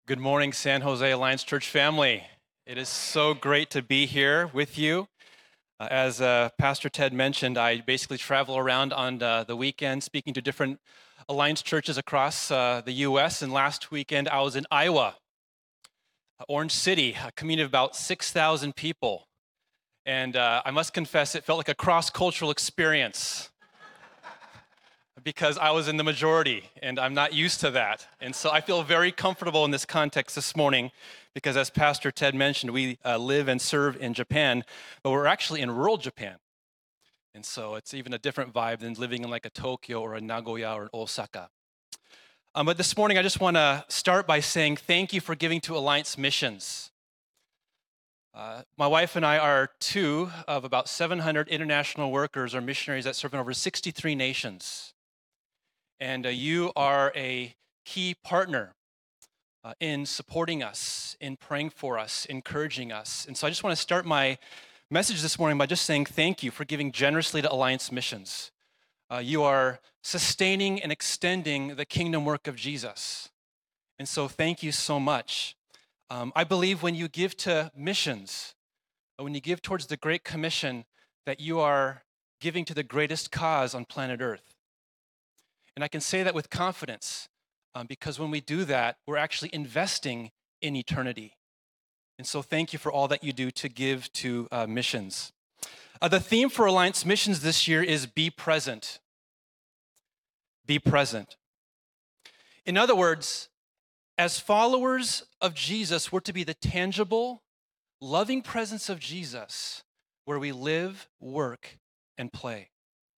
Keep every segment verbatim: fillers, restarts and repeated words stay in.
Good morning, San Jose Alliance Church family. It is so great to be here with you. Uh, as uh, Pastor Ted mentioned, I basically travel around on uh, the weekend speaking to different Alliance churches across uh, the U S And last weekend, I was in Iowa, uh, Orange City, a community of about six thousand people. And uh, I must confess, it felt like a cross-cultural experience because I was in the majority, and I'm not used to that. And so I feel very comfortable in this context this morning because, as Pastor Ted mentioned, we uh, live and serve in Japan, but we're actually in rural Japan. And so it's even a different vibe than living in like a Tokyo or a Nagoya or an Osaka. Um, but this morning, I just want to start by saying thank you for giving to Alliance Missions. Uh, my wife and I are two of about seven hundred international workers or missionaries that serve in over sixty-three nations. And uh, you are a key partner uh, in supporting us, in praying for us, encouraging us. And so I just want to start my message this morning by just saying thank you for giving generously to Alliance Missions. Uh, you are sustaining and extending the kingdom work of Jesus. And so thank you so much. Um, I believe when you give to missions, when you give towards the Great Commission, that you are giving to the greatest cause on planet Earth. And I can say that with confidence um, because when we do that, we're actually investing in eternity. And so thank you for all that you do to give to uh, missions. Uh, the theme for Alliance Missions this year is Be Present. Be present. In other words, as followers of Jesus, we're to be the tangible, loving presence of Jesus where we live, work, and play.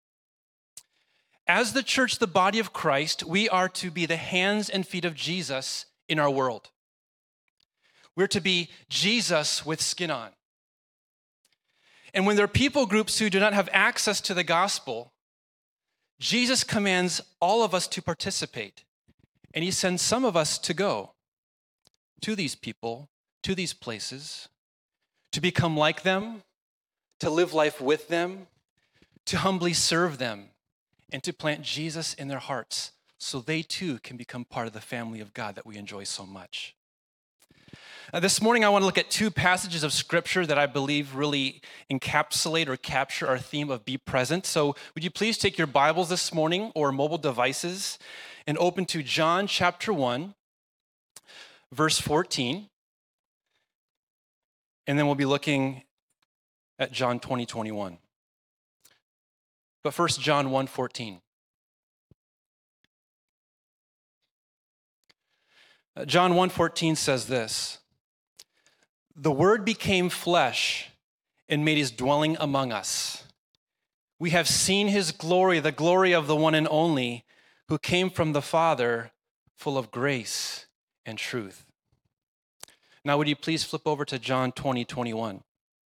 As the church, the body of Christ, we are to be the hands and feet of Jesus in our world. We're to be Jesus with skin on. And when there are people groups who do not have access to the gospel, Jesus commands all of us to participate. And he sends some of us to go to these people, to these places, to become like them, to live life with them, to humbly serve them, and to plant Jesus in their hearts so they too can become part of the family of God that we enjoy so much. Uh, this morning, I want to look at two passages of Scripture that I believe really encapsulate or capture our theme of be present. So would you please take your Bibles this morning or mobile devices and open to John chapter one, verse fourteen. And then we'll be looking at John twenty, twenty-one. But first, John one fourteen. John one fourteen says this: "The Word became flesh and made his dwelling among us. We have seen his glory, the glory of the one and only, who came from the Father, full of grace and truth." Now, would you please flip over to John twenty, twenty-one?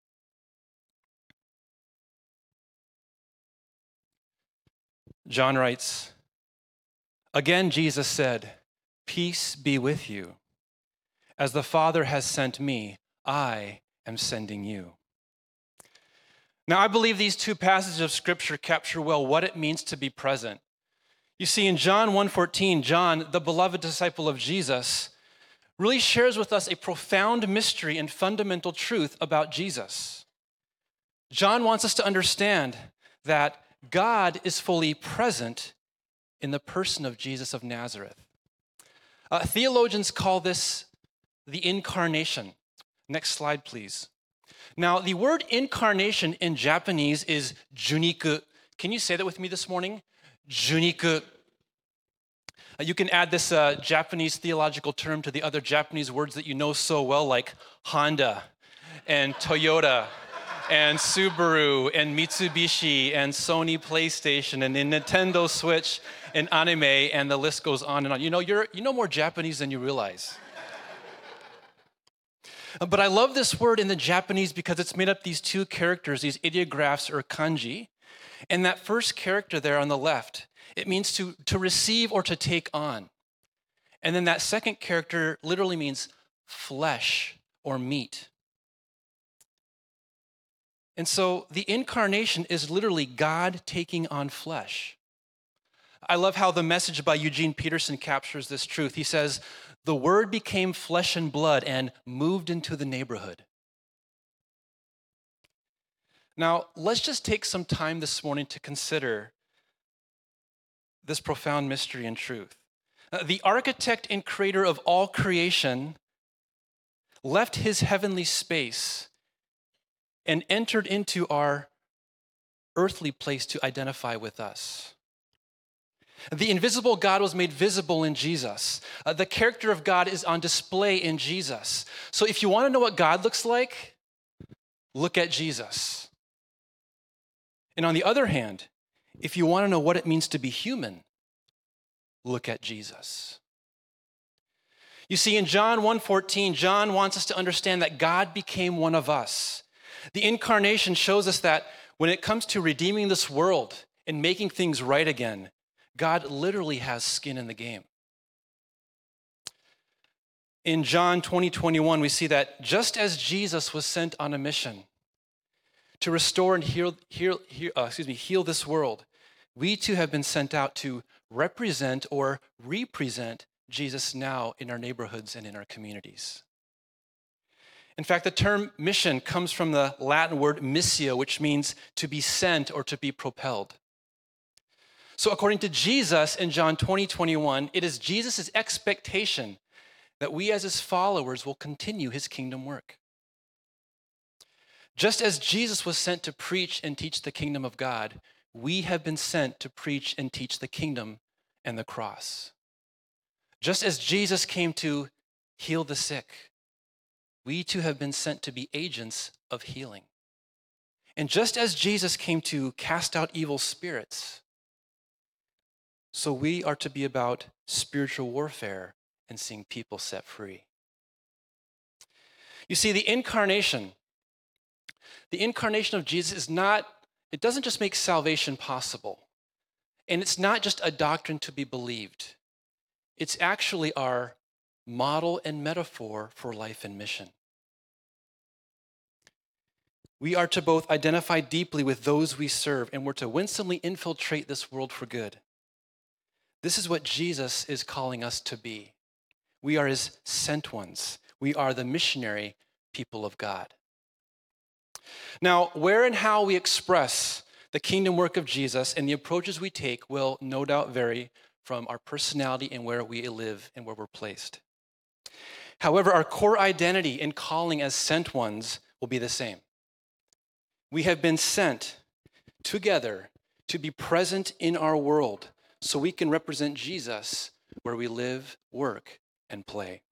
John writes, "Again, Jesus said, 'Peace be with you. As the Father has sent me, I am sending you.'" Now, I believe these two passages of Scripture capture well what it means to be present. You see, in John one fourteen, John, the beloved disciple of Jesus, really shares with us a profound mystery and fundamental truth about Jesus. John wants us to understand that God is fully present in the person of Jesus of Nazareth. Uh, theologians call this the incarnation. Next slide, please. Now, the word incarnation in Japanese is juniku. Can you say that with me this morning? Juniku. Uh, you can add this uh, Japanese theological term to the other Japanese words that you know so well, like Honda and Toyota and Subaru and Mitsubishi and Sony PlayStation and the Nintendo Switch and anime, and the list goes on and on. You know, you're you know more Japanese than you realize. But I love this word in the Japanese because it's made up these two characters, these ideographs or kanji. And that first character there on the left, it means to, to receive or to take on. And then that second character literally means flesh or meat. And so the incarnation is literally God taking on flesh. I love how the Message by Eugene Peterson captures this truth. He says, The Word became flesh and blood and moved into the neighborhood. Now, let's just take some time this morning to consider this profound mystery and truth. Uh, the architect and creator of all creation left his heavenly space and entered into our earthly place to identify with us. The invisible God was made visible in Jesus. Uh, the character of God is on display in Jesus. So if you want to know what God looks like, look at Jesus. And on the other hand, if you want to know what it means to be human, look at Jesus. You see, in John one fourteen, John wants us to understand that God became one of us. The incarnation shows us that when it comes to redeeming this world and making things right again, God literally has skin in the game. In John twenty, twenty-one, we see that just as Jesus was sent on a mission to restore and heal, heal, heal, uh, excuse me, heal this world, we too have been sent out to represent or represent Jesus now in our neighborhoods and in our communities. In fact, the term mission comes from the Latin word missio, which means to be sent or to be propelled. So according to Jesus in John twenty, twenty-one, it is Jesus' expectation that we as his followers will continue his kingdom work. Just as Jesus was sent to preach and teach the kingdom of God, we have been sent to preach and teach the kingdom and the cross. Just as Jesus came to heal the sick, we too have been sent to be agents of healing. And just as Jesus came to cast out evil spirits, so we are to be about spiritual warfare and seeing people set free. You see, the incarnation, the incarnation of Jesus is not, it doesn't just make salvation possible. And it's not just a doctrine to be believed. It's actually our model and metaphor for life and mission. We are to both identify deeply with those we serve, and we're to winsomely infiltrate this world for good. This is what Jesus is calling us to be. We are his sent ones. We are the missionary people of God. Now, where and how we express the kingdom work of Jesus and the approaches we take will no doubt vary from our personality and where we live and where we're placed. However, our core identity and calling as sent ones will be the same. We have been sent together to be present in our world so we can represent Jesus where we live, work, and play.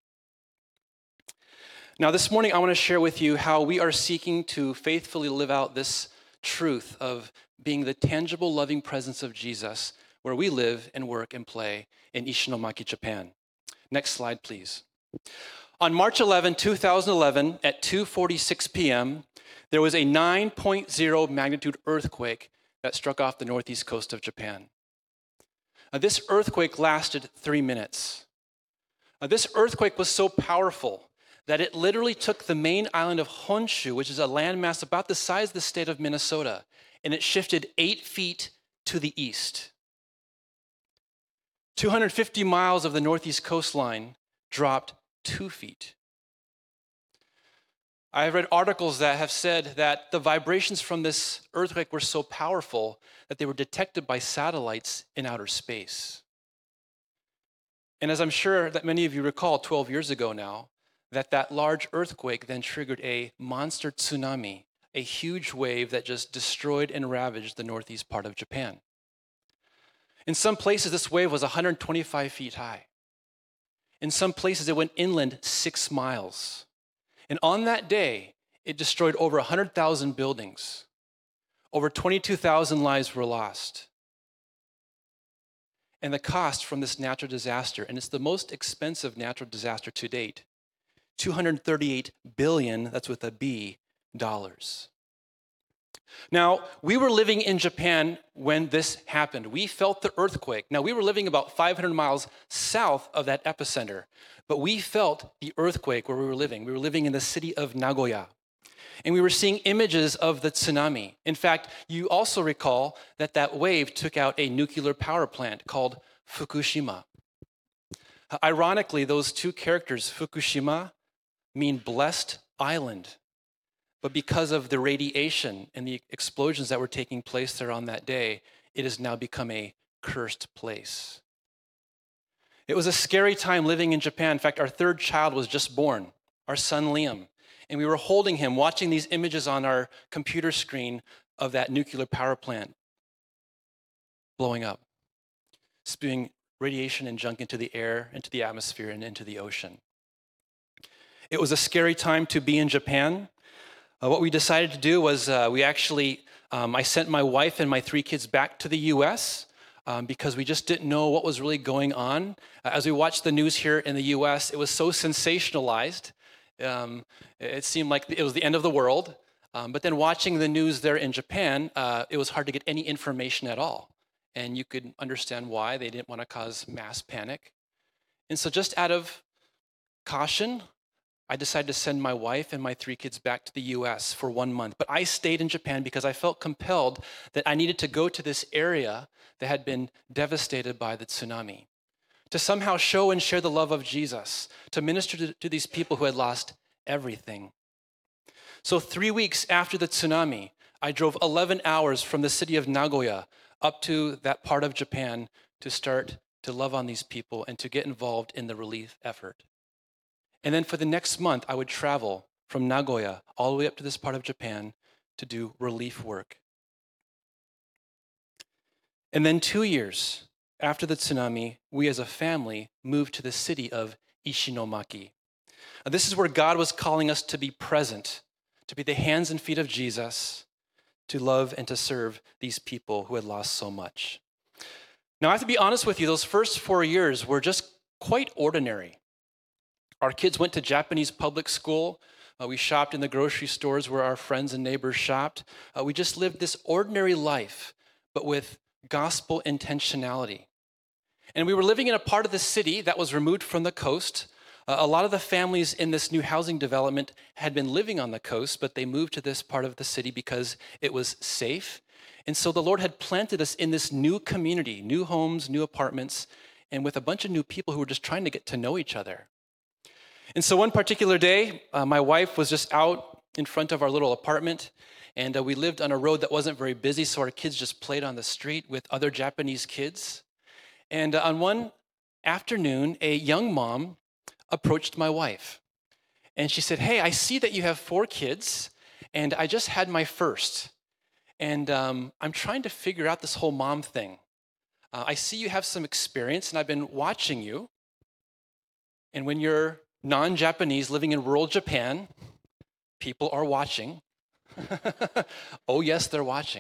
Now, this morning, I want to share with you how we are seeking to faithfully live out this truth of being the tangible, loving presence of Jesus where we live and work and play in Ishinomaki, Japan. Next slide, please. On March eleventh, two thousand eleven, at two forty-six p.m., there was a nine point oh magnitude earthquake that struck off the northeast coast of Japan. Now, this earthquake lasted three minutes. Now, this earthquake was so powerful that it literally took the main island of Honshu, which is a landmass about the size of the state of Minnesota, and it shifted eight feet to the east. two hundred fifty miles of the northeast coastline dropped two feet. I've read articles that have said that the vibrations from this earthquake were so powerful that they were detected by satellites in outer space. And as I'm sure that many of you recall twelve years ago now, that that large earthquake then triggered a monster tsunami, a huge wave that just destroyed and ravaged the northeast part of Japan. In some places, this wave was one hundred twenty-five feet high. In some places, it went inland six miles. And on that day, it destroyed over one hundred thousand buildings. Over twenty-two thousand lives were lost. And the cost from this natural disaster, and it's the most expensive natural disaster to date, two hundred thirty-eight billion, that's with a B, dollars. Now, we were living in Japan when this happened. We felt the earthquake. Now, we were living about five hundred miles south of that epicenter, but we felt the earthquake where we were living. We were living in the city of Nagoya, and we were seeing images of the tsunami. In fact, you also recall that that wave took out a nuclear power plant called Fukushima. Ironically, those two characters, Fukushima, mean blessed island. But because of the radiation and the explosions that were taking place there on that day, it has now become a cursed place. It was a scary time living in Japan. In fact, our third child was just born, our son Liam. And we were holding him, watching these images on our computer screen of that nuclear power plant blowing up, spewing radiation and junk into the air, into the atmosphere, and into the ocean. It was a scary time to be in Japan. Uh, what we decided to do was uh, we actually, um, I sent my wife and my three kids back to the U S um, because we just didn't know what was really going on. Uh, as we watched the news here in the U S, it was so sensationalized. Um, it seemed like it was the end of the world. Um, but then watching the news there in Japan, uh, it was hard to get any information at all. And you could understand why. They didn't want to cause mass panic. And so just out of caution, I decided to send my wife and my three kids back to the U S for one month. But I stayed in Japan because I felt compelled that I needed to go to this area that had been devastated by the tsunami, to somehow show and share the love of Jesus, to minister to, to these people who had lost everything. So three weeks after the tsunami, I drove eleven hours from the city of Nagoya up to that part of Japan to start to love on these people and to get involved in the relief effort. And then for the next month, I would travel from Nagoya all the way up to this part of Japan to do relief work. And then two years after the tsunami, we as a family moved to the city of Ishinomaki. Now, this is where God was calling us to be present, to be the hands and feet of Jesus, to love and to serve these people who had lost so much. Now, I have to be honest with you, those first four years were just quite ordinary. Our kids went to Japanese public school. Uh, we shopped in the grocery stores where our friends and neighbors shopped. Uh, we just lived this ordinary life, but with gospel intentionality. And we were living in a part of the city that was removed from the coast. Uh, a lot of the families in this new housing development had been living on the coast, but they moved to this part of the city because it was safe. And so the Lord had planted us in this new community, new homes, new apartments, and with a bunch of new people who were just trying to get to know each other. And so one particular day, uh, my wife was just out in front of our little apartment, and uh, we lived on a road that wasn't very busy, so our kids just played on the street with other Japanese kids. And uh, on one afternoon, a young mom approached my wife, and she said, "Hey, I see that you have four kids, and I just had my first, and um, I'm trying to figure out this whole mom thing. Uh, I see you have some experience, and I've been watching you, and when you're non-Japanese living in rural Japan, people are watching." Oh, yes, they're watching.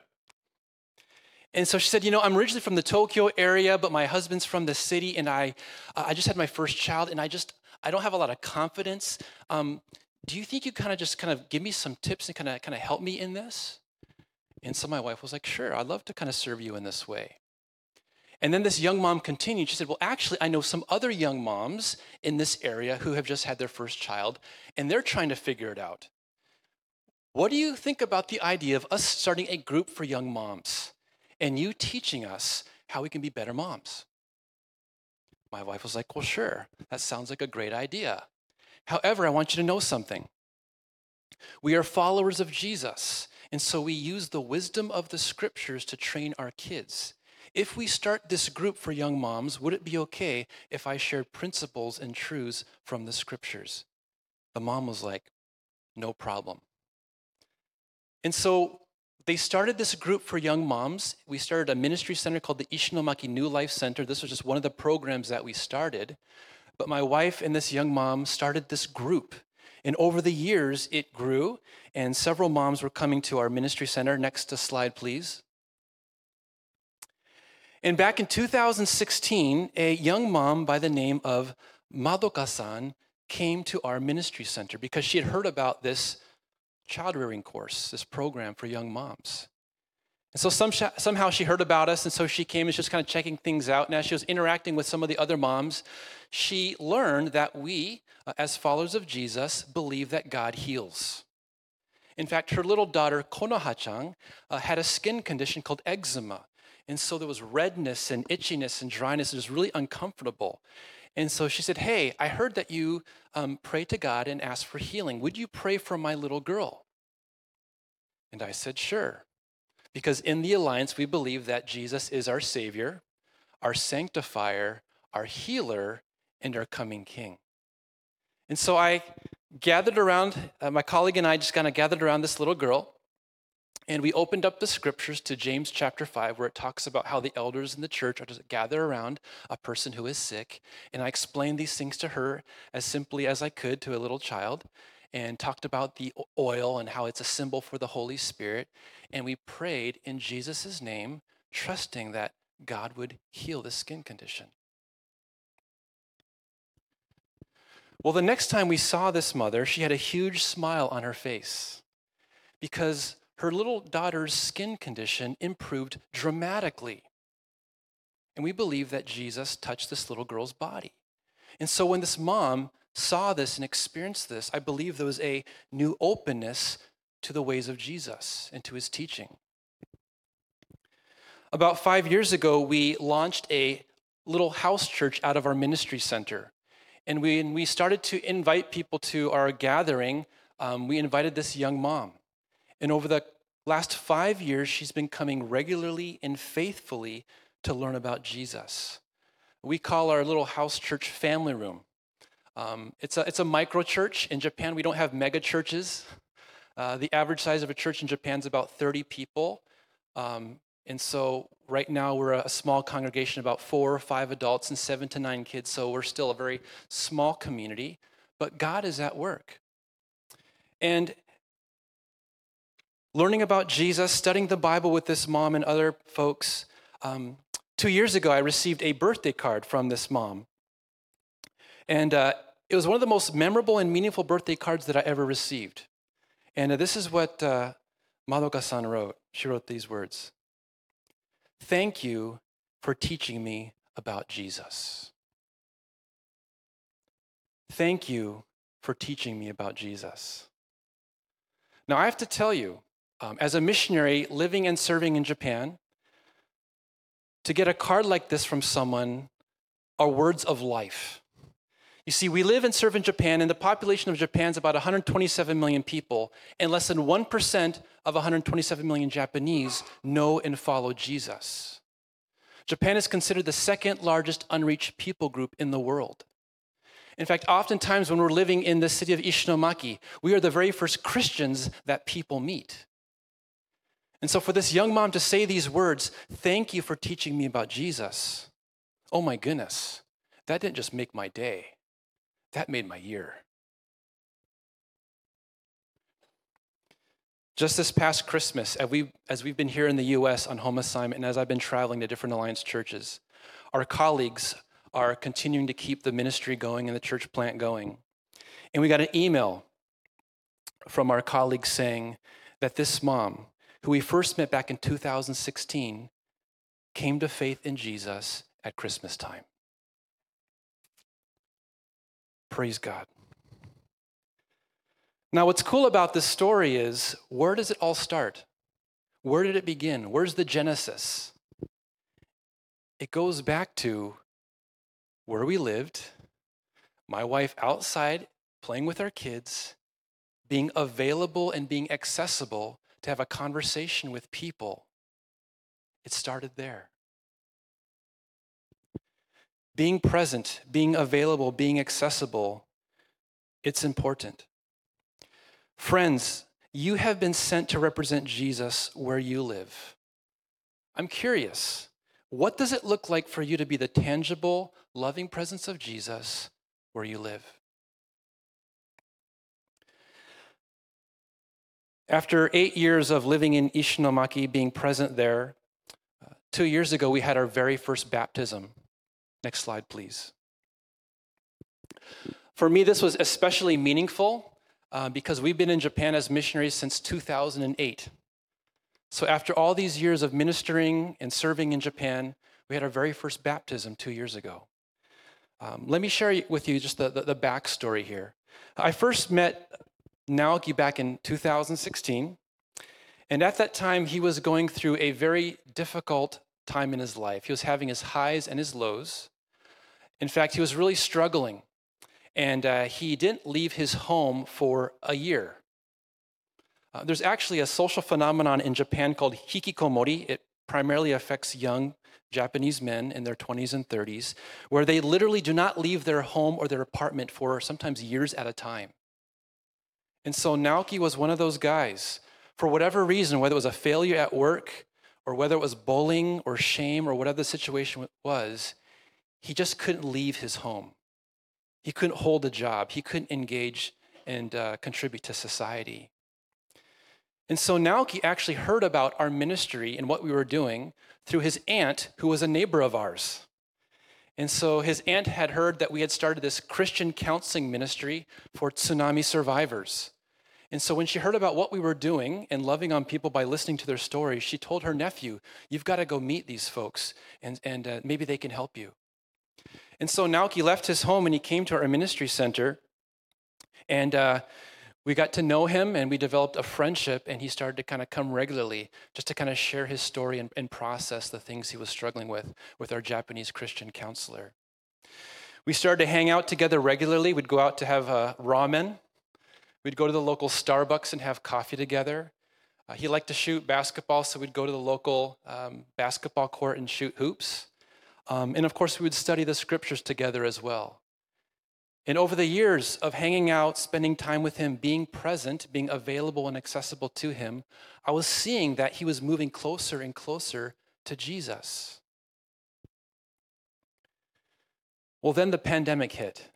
And so she said, you know, I'm originally from the Tokyo area, but my husband's from the city, and I uh, I just had my first child, and I just, I don't have a lot of confidence. Um, do you think you kind of just kind of give me some tips and kind of kind of help me in this? And so my wife was like, sure, I'd love to kind of serve you in this way. And then this young mom continued. She said, well, actually, I know some other young moms in this area who have just had their first child, and they're trying to figure it out. What do you think about the idea of us starting a group for young moms and you teaching us how we can be better moms? My wife was like, well, sure, that sounds like a great idea. However, I want you to know something. We are followers of Jesus, and so we use the wisdom of the scriptures to train our kids. If we start this group for young moms, would it be okay if I shared principles and truths from the scriptures? The mom was like, no problem. And so they started this group for young moms. We started a ministry center called the Ishinomaki New Life Center. This was just one of the programs that we started. But my wife and this young mom started this group. And over the years, it grew, and several moms were coming to our ministry center. Next slide, please. And back in two thousand sixteen, a young mom by the name of Madoka-san came to our ministry center because she had heard about this child rearing course, this program for young moms. And so some, somehow she heard about us, and so she came and she was kind of checking things out. And as she was interacting with some of the other moms, she learned that we, uh, as followers of Jesus, believe that God heals. In fact, her little daughter, Konoha-chan, uh, had a skin condition called eczema. And so there was redness and itchiness and dryness. It was really uncomfortable. And so she said, hey, I heard that you um, pray to God and ask for healing. Would you pray for my little girl? And I said, sure. Because in the Alliance, we believe that Jesus is our Savior, our sanctifier, our healer, and our coming King. And so I gathered around, uh, my colleague and I just kind of gathered around this little girl, and we opened up the scriptures to James chapter five, where it talks about how the elders in the church are to gather around a person who is sick. And I explained these things to her as simply as I could to a little child, and talked about the oil and how it's a symbol for the Holy Spirit. And we prayed in Jesus' name, trusting that God would heal this skin condition. Well, the next time we saw this mother, she had a huge smile on her face because her little daughter's skin condition improved dramatically. And we believe that Jesus touched this little girl's body. And so when this mom saw this and experienced this, I believe there was a new openness to the ways of Jesus and to his teaching. About five years ago, we launched a little house church out of our ministry center. And when we started to invite people to our gathering, um, we invited this young mom. And over the last five years, she's been coming regularly and faithfully to learn about Jesus. We call our little house church family room. Um, it's a it's a micro church. In Japan, we don't have mega churches. Uh, the average size of a church in Japan is about thirty people. Um, and so right now we're a small congregation, about four or five adults and seven to nine kids. So we're still a very small community, but God is at work. And learning about Jesus, studying the Bible with this mom and other folks, um, two years ago I received a birthday card from this mom. And uh, it was one of the most memorable and meaningful birthday cards that I ever received. And uh, this is what uh, Madoka-san wrote. She wrote these words. Thank you for teaching me about Jesus. Thank you for teaching me about Jesus. Now, I have to tell you, um, as a missionary living and serving in Japan, to get a card like this from someone are words of life. You see, we live and serve in Japan, and the population of Japan is about one hundred twenty-seven million people, and less than one percent of one hundred twenty-seven million Japanese know and follow Jesus. Japan is considered the second largest unreached people group in the world. In fact, oftentimes when we're living in the city of Ishinomaki, we are the very first Christians that people meet. And so for this young mom to say these words, thank you for teaching me about Jesus, oh my goodness, that didn't just make my day. That made my year. Just this past Christmas, as, we, as we've been here in the U S on home assignment, and as I've been traveling to different Alliance churches, our colleagues are continuing to keep the ministry going and the church plant going. And we got an email from our colleagues saying that this mom, who we first met back in two thousand sixteen, came to faith in Jesus at Christmas time. Praise God. Now, what's cool about this story is, where does it all start? Where did it begin? Where's the genesis? It goes back to where we lived, my wife outside playing with our kids, being available and being accessible to have a conversation with people. It started there. Being present, being available, being accessible, it's important. Friends, you have been sent to represent Jesus where you live. I'm curious, what does it look like for you to be the tangible, loving presence of Jesus where you live? After eight years of living in Ishinomaki, being present there, uh, two years ago we had our very first baptism. Next slide, please. For me, this was especially meaningful uh, because we've been in Japan as missionaries since two thousand eight. So after all these years of ministering and serving in Japan, we had our very first baptism two years ago. Um, let me share with you just the, the, the backstory here. I first met Naoki back in two thousand sixteen, and at that time, he was going through a very difficult time in his life. He was having his highs and his lows. In fact, he was really struggling, and uh, he didn't leave his home for a year. Uh, there's actually a social phenomenon in Japan called hikikomori. It primarily affects young Japanese men in their twenties and thirties, where they literally do not leave their home or their apartment for sometimes years at a time. And so Naoki was one of those guys. For whatever reason, whether it was a failure at work or whether it was bullying or shame or whatever the situation was, he just couldn't leave his home. He couldn't hold a job. He couldn't engage and uh, contribute to society. And so Naoki actually heard about our ministry and what we were doing through his aunt, who was a neighbor of ours. And so his aunt had heard that we had started this Christian counseling ministry for tsunami survivors. And so when she heard about what we were doing and loving on people by listening to their stories, she told her nephew, you've got to go meet these folks, and, and uh, maybe they can help you. And so Naoki left his home and he came to our ministry center, and uh, we got to know him and we developed a friendship, and he started to kind of come regularly just to kind of share his story and, and process the things he was struggling with with our Japanese Christian counselor. We started to hang out together regularly. We'd go out to have uh, ramen. We'd go to the local Starbucks and have coffee together. Uh, he liked to shoot basketball, so we'd go to the local um, basketball court and shoot hoops. Um, and of course, we would study the scriptures together as well. And over the years of hanging out, spending time with him, being present, being available and accessible to him, I was seeing that he was moving closer and closer to Jesus. Well, then the pandemic hit.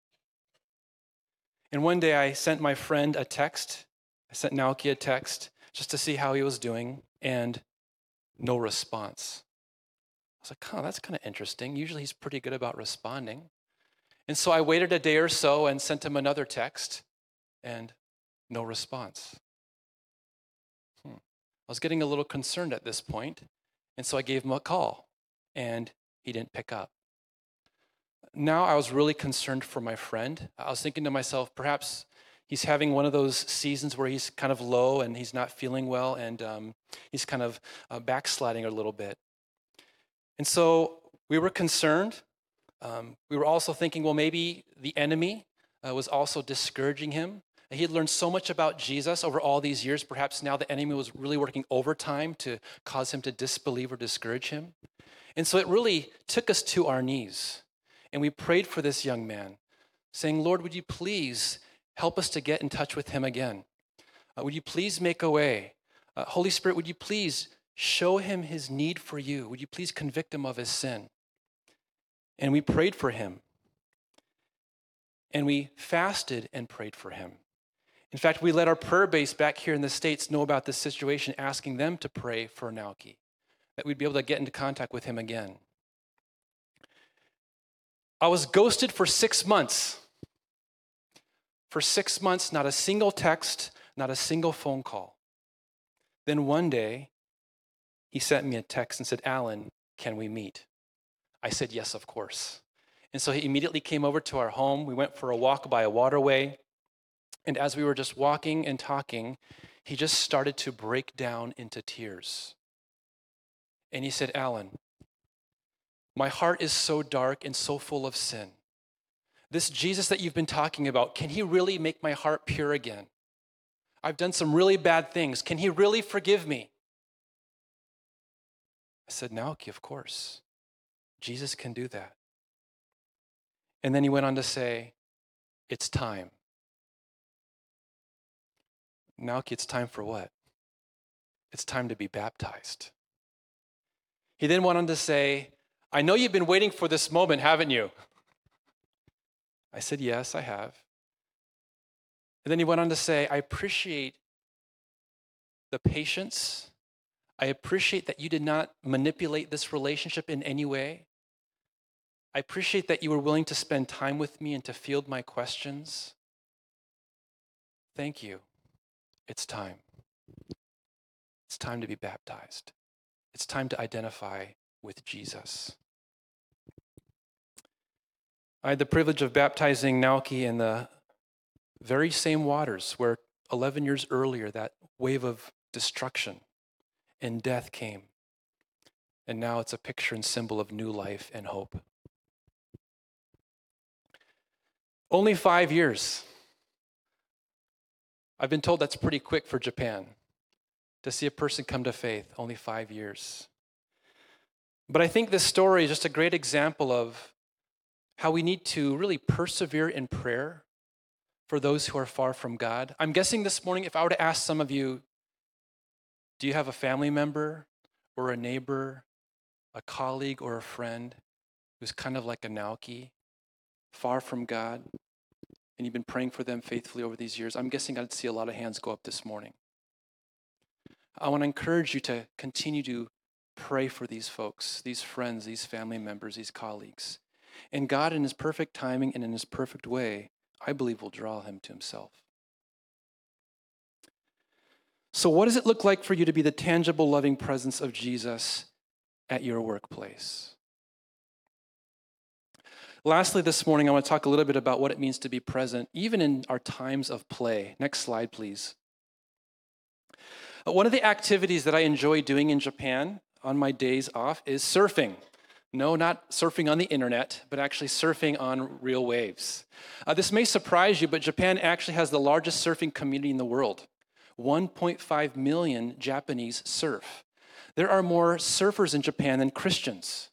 And one day I sent my friend a text. I sent Naoki a text just to see how he was doing, and no response. I was like, oh, that's kind of interesting. Usually he's pretty good about responding. And so I waited a day or so and sent him another text, and no response. Hmm. I was getting a little concerned at this point, and so I gave him a call, and he didn't pick up. Now I was really concerned for my friend. I was thinking to myself, perhaps he's having one of those seasons where he's kind of low and he's not feeling well, and um, he's kind of uh, backsliding a little bit. And so we were concerned. Um, we were also thinking, well, maybe the enemy uh, was also discouraging him. He had learned so much about Jesus over all these years. Perhaps now the enemy was really working overtime to cause him to disbelieve or discourage him. And so it really took us to our knees. And we prayed for this young man, saying, Lord, would you please help us to get in touch with him again? Uh, would you please make a way? Uh, Holy Spirit, would you please show him his need for you? Would you please convict him of his sin? And we prayed for him. And we fasted and prayed for him. In fact, we let our prayer base back here in the States know about this situation, asking them to pray for Naoki, that we'd be able to get into contact with him again. I was ghosted for six months. For six months, not a single text, not a single phone call. Then one day, he sent me a text and said, Alan, can we meet? I said, yes, of course. And so he immediately came over to our home. We went for a walk by a waterway. And as we were just walking and talking, he just started to break down into tears. And he said, Alan, my heart is so dark and so full of sin. This Jesus that you've been talking about, can he really make my heart pure again? I've done some really bad things. Can he really forgive me? I said, Naoki, of course. Jesus can do that. And then he went on to say, it's time. Naoki, it's time for what? It's time to be baptized. He then went on to say, I know you've been waiting for this moment, haven't you? I said, yes, I have. And then he went on to say, I appreciate the patience. I appreciate that you did not manipulate this relationship in any way. I appreciate that you were willing to spend time with me and to field my questions. Thank you. It's time. It's time to be baptized. It's time to identify with Jesus. I had the privilege of baptizing Naoki in the very same waters where eleven years earlier that wave of destruction and death came. And now it's a picture and symbol of new life and hope. Only five years. I've been told that's pretty quick for Japan to see a person come to faith, only five years. But I think this story is just a great example of how we need to really persevere in prayer for those who are far from God. I'm guessing this morning, if I were to ask some of you, do you have a family member or a neighbor, a colleague or a friend who's kind of like a Naoki, far from God, and you've been praying for them faithfully over these years? I'm guessing I'd see a lot of hands go up this morning. I want to encourage you to continue to pray for these folks, these friends, these family members, these colleagues. And God, in his perfect timing and in his perfect way, I believe will draw him to himself. So what does it look like for you to be the tangible, loving presence of Jesus at your workplace? Lastly, this morning, I want to talk a little bit about what it means to be present, even in our times of play. Next slide, please. One of the activities that I enjoy doing in Japan on my days off is surfing. No, not surfing on the internet, but actually surfing on real waves. Uh, this may surprise you, but Japan actually has the largest surfing community in the world. one point five million Japanese surf. There are more surfers in Japan than Christians.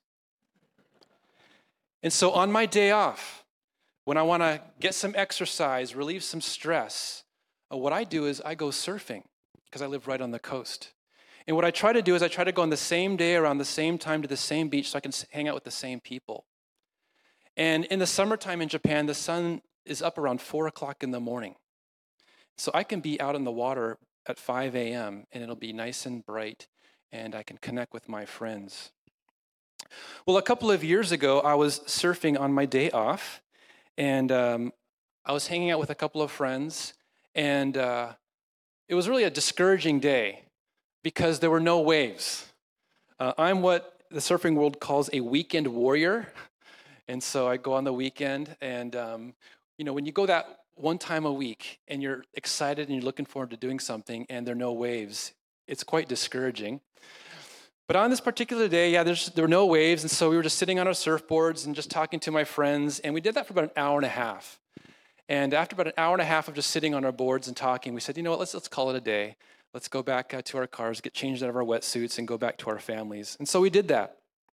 And so on my day off, when I want to get some exercise, relieve some stress, uh, what I do is I go surfing because I live right on the coast. And what I try to do is I try to go on the same day around the same time to the same beach so I can hang out with the same people. And in the summertime in Japan, the sun is up around four o'clock in the morning. So I can be out in the water at five a.m. and it'll be nice and bright and I can connect with my friends. Well, a couple of years ago, I was surfing on my day off and um, I was hanging out with a couple of friends and uh, it was really a discouraging day because there were no waves. Uh, I'm what the surfing world calls a weekend warrior. And so I go on the weekend and, um, you know, when you go that one time a week and you're excited and you're looking forward to doing something and there are no waves, it's quite discouraging. But on this particular day, yeah, there's, there were no waves. And so we were just sitting on our surfboards and just talking to my friends. And we did that for about an hour and a half. And after about an hour and a half of just sitting on our boards and talking, we said, you know what, let's, let's call it a day. Let's go back uh, to our cars, get changed out of our wetsuits, and go back to our families. And so we did that.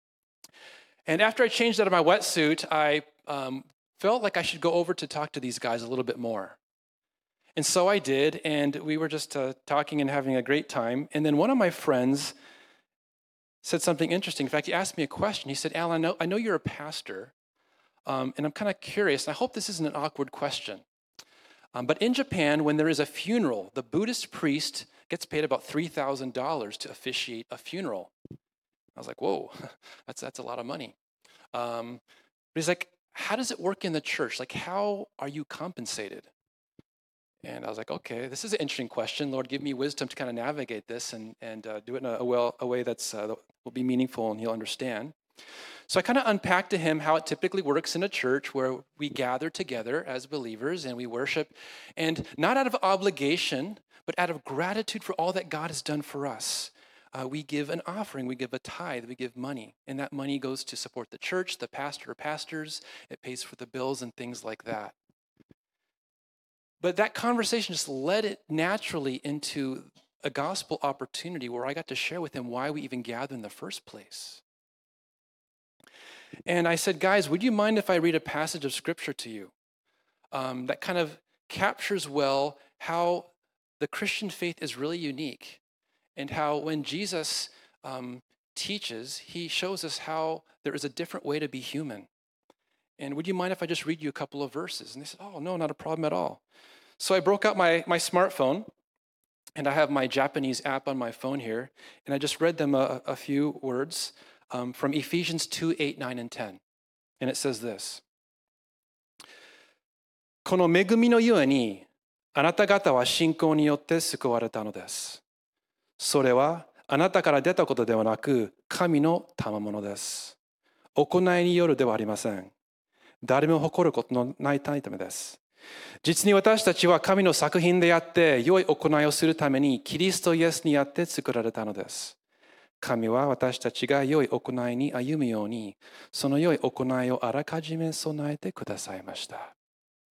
And after I changed out of my wetsuit, I um, felt like I should go over to talk to these guys a little bit more. And so I did, and we were just uh, talking and having a great time. And then one of my friends said something interesting. In fact, he asked me a question. He said, Alan, I know, I know you're a pastor, um, and I'm kind of curious, and I hope this isn't an awkward question. Um, but in Japan, when there is a funeral, the Buddhist priest gets paid about three thousand dollars to officiate a funeral. I was like, whoa, that's that's a lot of money. Um, but he's like, how does it work in the church? Like, how are you compensated? And I was like, okay, this is an interesting question. Lord, give me wisdom to kind of navigate this and, and uh, do it in a, a, well, a way that's uh, that will be meaningful and he'll understand. So I kind of unpacked to him how it typically works in a church where we gather together as believers and we worship, and not out of obligation, but out of gratitude for all that God has done for us. Uh, we give an offering, we give a tithe, we give money, and that money goes to support the church, the pastor or pastors, it pays for the bills and things like that. But that conversation just led it naturally into a gospel opportunity where I got to share with him why we even gather in the first place. And I said, guys, would you mind if I read a passage of scripture to you um, that kind of captures well how the Christian faith is really unique and how when Jesus um, teaches, he shows us how there is a different way to be human. And would you mind if I just read you a couple of verses? And they said, oh, no, not a problem at all. So I broke out my, my smartphone, and I have my Japanese app on my phone here, and I just read them a, a few words um, from Ephesians two, eight, nine, and ten. And it says this. この恵みのゆえに、あなた方は信仰によって救われたのです。それはあなたから出たことではなく、神の賜物です。行いによるではありません。誰も誇ることのないためです。実に私たちは神の作品であって、良い行いをするためにキリストイエスにあって作られたのです。神は私たちが良い行いに歩むように、その良い行いをあらかじめ備えてくださいました。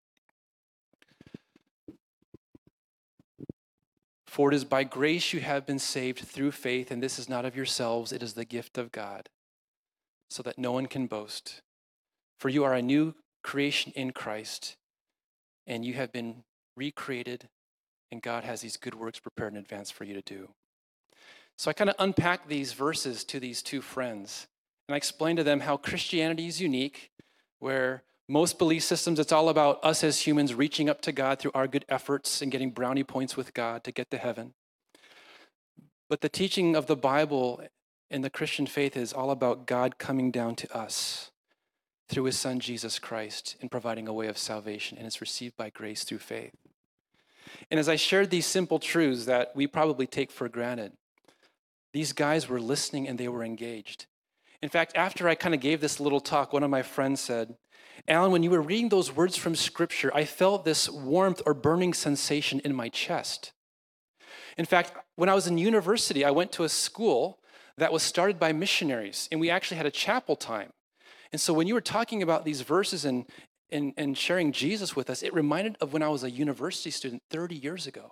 For it is by grace you have been saved through faith, and this is not of yourselves, it is the gift of God, so that no one can boast. For you are a new creation in Christ, and you have been recreated, and God has these good works prepared in advance for you to do. So I kind of unpacked these verses to these two friends, and I explained to them how Christianity is unique, where most belief systems, it's all about us as humans reaching up to God through our good efforts and getting brownie points with God to get to heaven. But the teaching of the Bible and the Christian faith is all about God coming down to us through his son, Jesus Christ, and providing a way of salvation, and it's received by grace through faith. And as I shared these simple truths that we probably take for granted, these guys were listening and they were engaged. In fact, after I kind of gave this little talk, one of my friends said, Alan, when you were reading those words from Scripture, I felt this warmth or burning sensation in my chest. In fact, when I was in university, I went to a school that was started by missionaries, and we actually had a chapel time. And so when you were talking about these verses and, and, and sharing Jesus with us, it reminded of when I was a university student thirty years ago.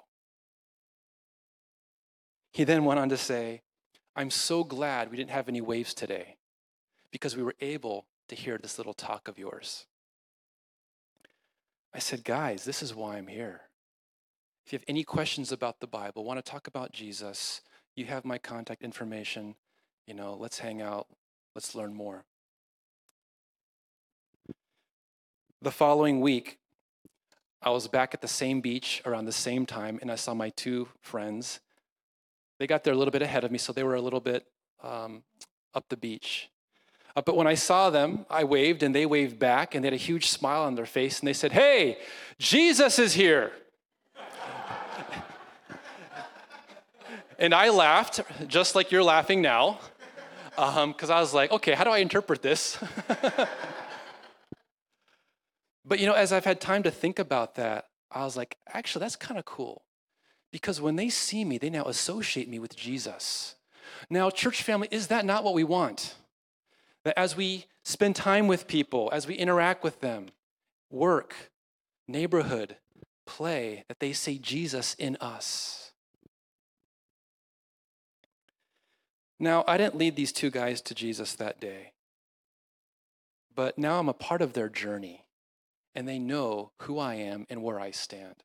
He then went on to say, I'm so glad we didn't have any waves today because we were able to hear this little talk of yours. I said, guys, this is why I'm here. If you have any questions about the Bible, want to talk about Jesus, you have my contact information. You know, let's hang out. Let's learn more. The following week, I was back at the same beach around the same time, and I saw my two friends. They got there a little bit ahead of me, so they were a little bit um, up the beach. Uh, but when I saw them, I waved, and they waved back, and they had a huge smile on their face, and they said, hey, Jesus is here. And I laughed, just like you're laughing now, because um, I was like, okay, how do I interpret this? But, you know, as I've had time to think about that, I was like, actually, that's kind of cool. Because when they see me, they now associate me with Jesus. Now, church family, is that not what we want? That as we spend time with people, as we interact with them, work, neighborhood, play, that they say Jesus in us. Now, I didn't lead these two guys to Jesus that day, but now I'm a part of their journey, and they know who I am and where I stand.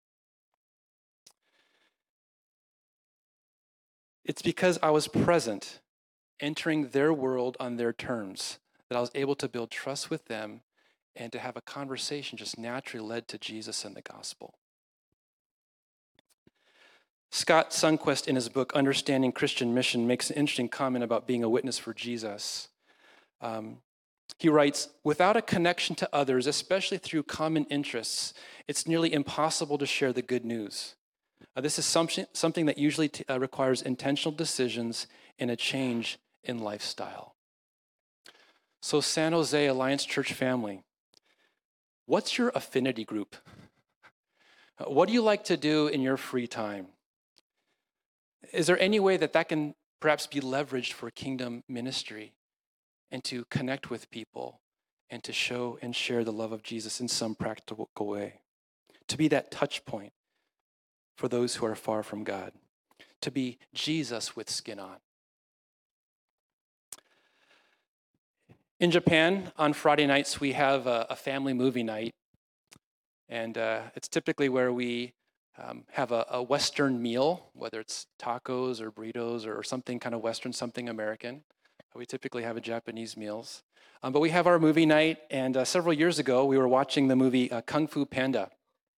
It's because I was present, entering their world on their terms, that I was able to build trust with them and to have a conversation just naturally led to Jesus and the gospel. Scott Sundquist, in his book, Understanding Christian Mission, makes an interesting comment about being a witness for Jesus. Um, he writes, without a connection to others, especially through common interests, it's nearly impossible to share the good news. Uh, this is something, something that usually t- uh, requires intentional decisions and a change in lifestyle. So San Jose Alliance Church family, what's your affinity group? What do you like to do in your free time? Is there any way that that can perhaps be leveraged for kingdom ministry and to connect with people and to show and share the love of Jesus in some practical way? To be that touch point for those who are far from God. To be Jesus with skin on. In Japan, on Friday nights, we have a, a family movie night. And uh, it's typically where we um, have a, a Western meal, whether it's tacos or burritos or, or something kind of Western, something American. We typically have a Japanese meals. Um, but we have our movie night, and uh, several years ago, we were watching the movie uh, Kung Fu Panda.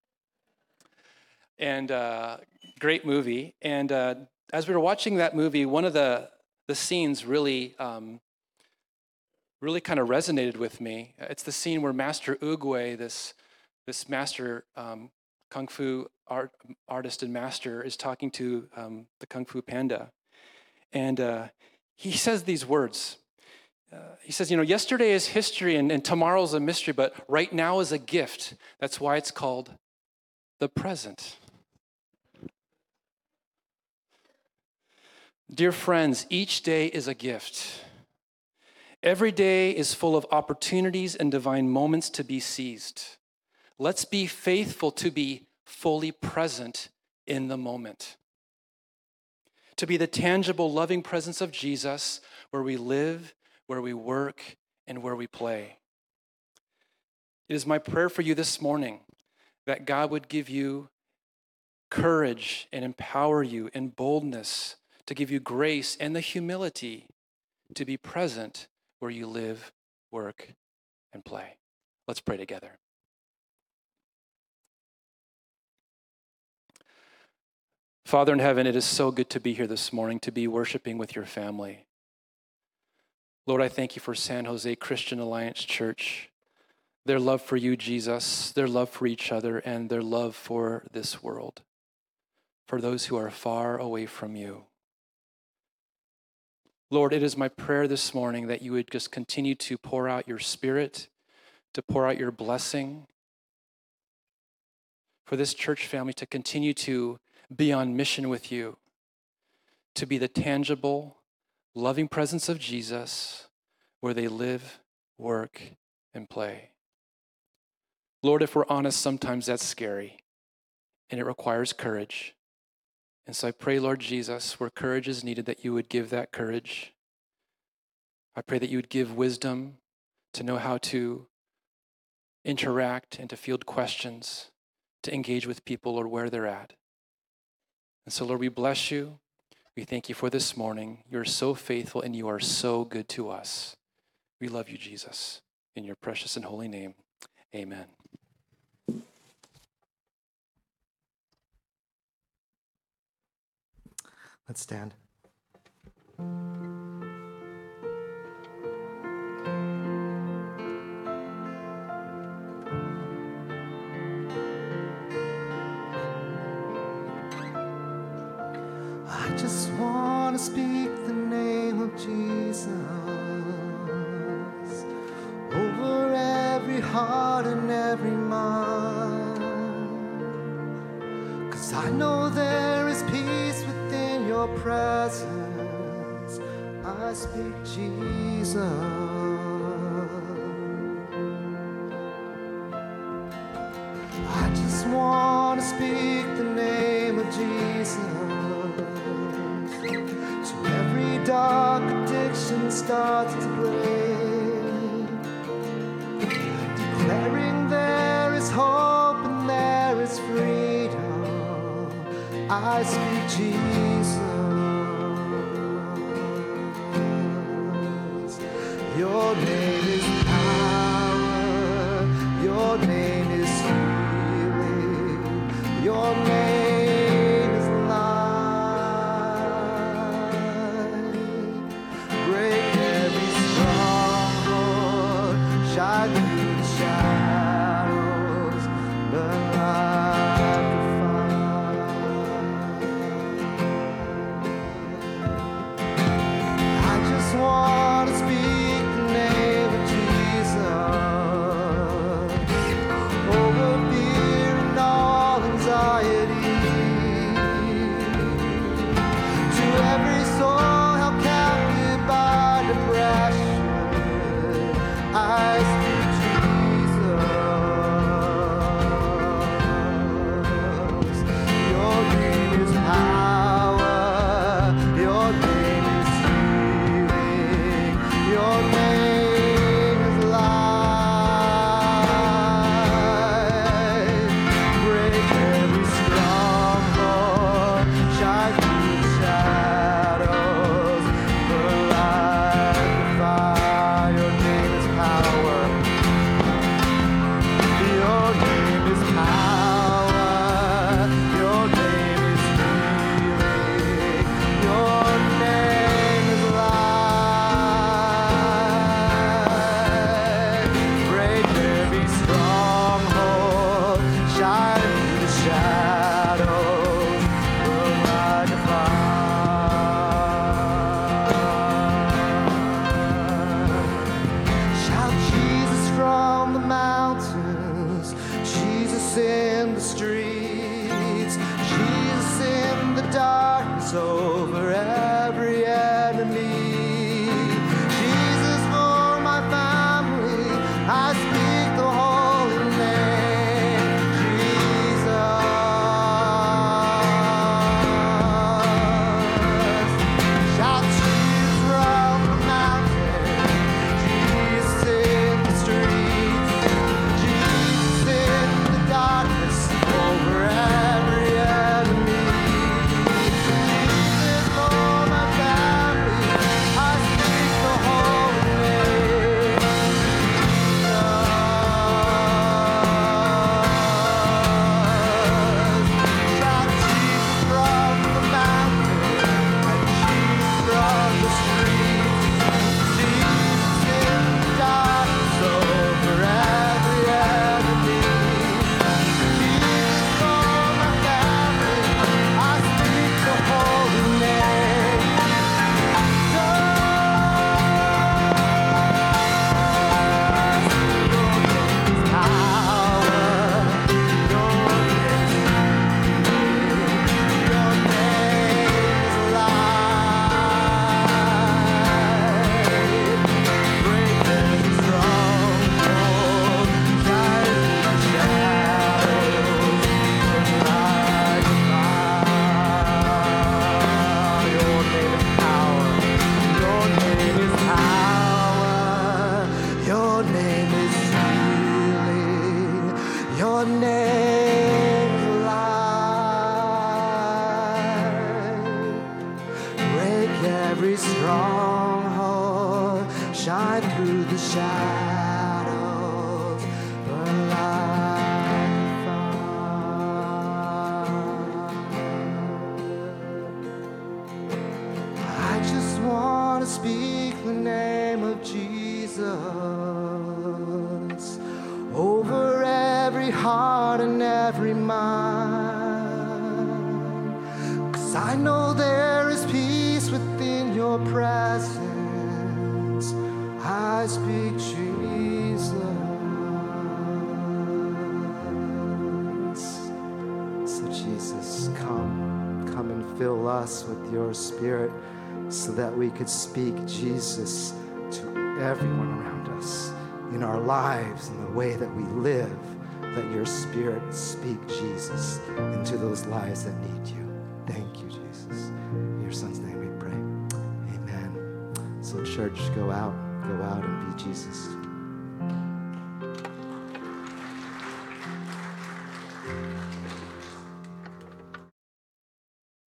And uh, great movie. And uh, as we were watching that movie, one of the, the scenes really, um, really kind of resonated with me. It's the scene where Master Oogway, this, this master um, Kung Fu art, artist and master, is talking to um, the Kung Fu Panda. And uh, he says these words. Uh, he says, you know, yesterday is history and, and tomorrow's a mystery, but right now is a gift. That's why it's called the present. Dear friends, each day is a gift. Every day is full of opportunities and divine moments to be seized. Let's be faithful to be fully present in the moment. to be the tangible, loving presence of Jesus where we live, where we work, and where we play. It is my prayer for you this morning that God would give you courage and empower you in boldness, to give you grace and the humility to be present where you live, work, and play. Let's pray together. Father in heaven, it is so good to be here this morning, to be worshiping with your family. Lord, I thank you for San Jose Christian Alliance Church, their love for you, Jesus, their love for each other, and their love for this world, for those who are far away from you. Lord, it is my prayer this morning that you would just continue to pour out your Spirit, to pour out your blessing, for this church family to continue to be on mission with you, to be the tangible, loving presence of Jesus where they live, work, and play. Lord, if we're honest, sometimes that's scary and it requires courage. And so I pray, Lord Jesus, where courage is needed, that you would give that courage. I pray that you would give wisdom to know how to interact and to field questions, to engage with people, Lord, where they're at. And so, Lord, we bless you. We thank you for this morning. You're so faithful and you are so good to us. We love you, Jesus. In your precious and holy name, amen. Let's stand. I just want to speak the name of Jesus over every heart and every mind, 'cause I know there is peace within your presence. I speak Jesus. I just want to speak the name of Jesus. So every dark addiction starts to break, declaring there is hope and there is freedom. I speak Jesus. Your name is power. Your name is healing. Your name is life. Break every stronghold. Shine through the shadows. Burn like a fire. I just want to speak the name of Jesus over fear and all anxiety. To every soul held captive by depression, I speak Jesus. Your name is power. Your name is healing. Your name is life. Break every stronghold. Shine through the shadows. Burn like a fire. Your name is power. Your name is power. Your name is healing. Your name is life. Break every stronghold. Shine through the shadows. Burn like a fire. Shout Jesus from the mountains, Jesus in the streets, Jesus in the darkness over every enemy. Jesus for my family, I speak the holy name, Jesus. mine. 'Cause I know there is peace within your presence. I speak Jesus. So Jesus, come, come and fill us with your Spirit so that we could speak Jesus to everyone around us in our lives, in the way that we live. Let your Spirit speak Jesus into those lives that need you. Thank you, Jesus. In your Son's name we pray. Amen. So church, go out, go out and be Jesus.